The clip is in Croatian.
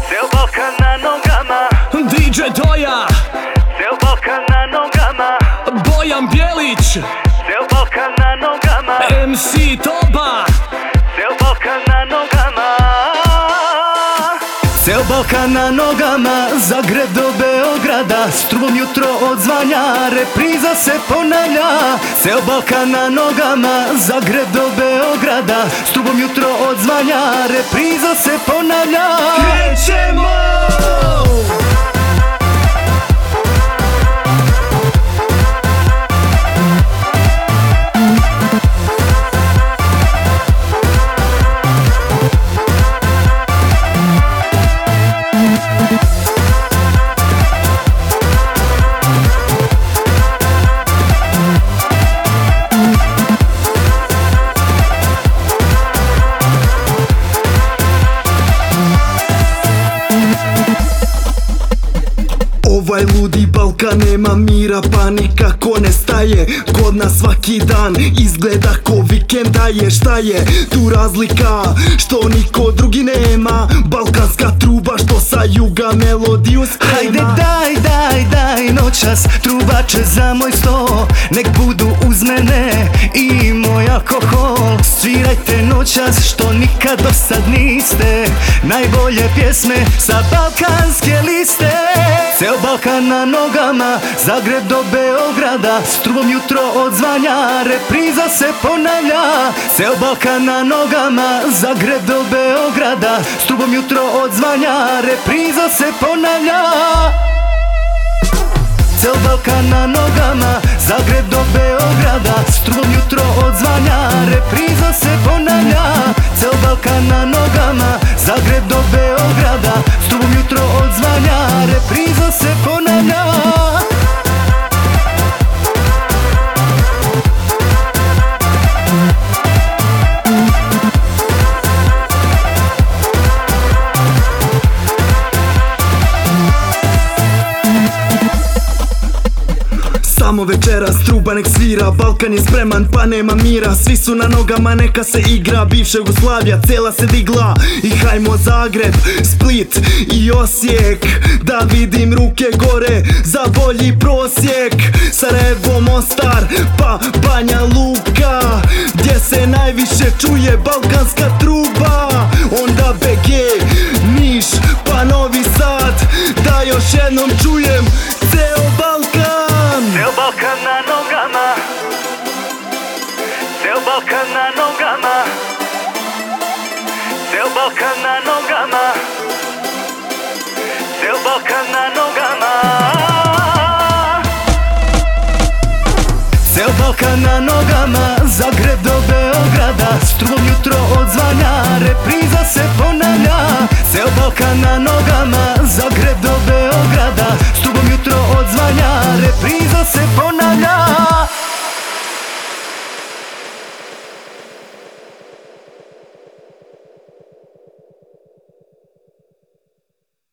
Ceo Balkan na nogama, DJ Doja, ceo Balkan na nogama, Bojan Bjelić, ceo Balkan na nogama, MC Toba, ceo Balkan na nogama. Ceo Balkan na nogama, Zagreb do Beograda, strumom jutro odzvanja, repriza se ponavlja. Ceo Balkan na nogama, Zagreb do Beograda, strumom jutro odzvanja, repriza se ponavlja. krećemo! Ovaj ludi Balkan nema mira, panika ko ne staje. Kod nas svaki dan izgleda ko vikenda je. Šta je tu razlika što niko drugi nema? Balkanska truba što sa juga melodiju sprema. Hajde daj noćas trubače za moj sto, nek budu uz mene i moj alkohol. Svirajte noćas što nikad do sad niste, najbolje pjesme sa balkanske liste. Ceo Balkan na nogama, Zagreb do Beograda, strumom jutro odzvanja, repriza se ponavlja. Ceo Balkan na nogama, Zagreb do Beograda, strumom jutro odzvanja, repriza se ponavlja. Ceo Balkan na nogama, Zagreb do Beograda, strumom jutro odzvanja, repriza se ponavlja. Ceo Balkan na nogama, Zagreb do Beograda, strumom jutro odzvanja, repriza se ponavlja. Samo večeras truba nek svira, Balkan je spreman pa nema mira. Svi su na nogama, neka se igra, bivša Jugoslavija cijela se digla. I hajmo Zagreb, Split i Osijek, da vidim ruke gore za bolji prosjek. Sarajevo, Mostar pa Banja Luka, gdje se najviše čuje balkanska truba. Onda BG, Niš pa Novi Sad, da još jednom čujem ceo Balkan. Ceo Balkan na nogama, ceo Balkan na nogama, ceo Balkan na nogama, ceo Balkan na nogama. Ceo Balkan na nogama, Zagreb do Beograda, strumom jutro odzvanja, repriza se ponavlja. Ceo Balkan na nogama,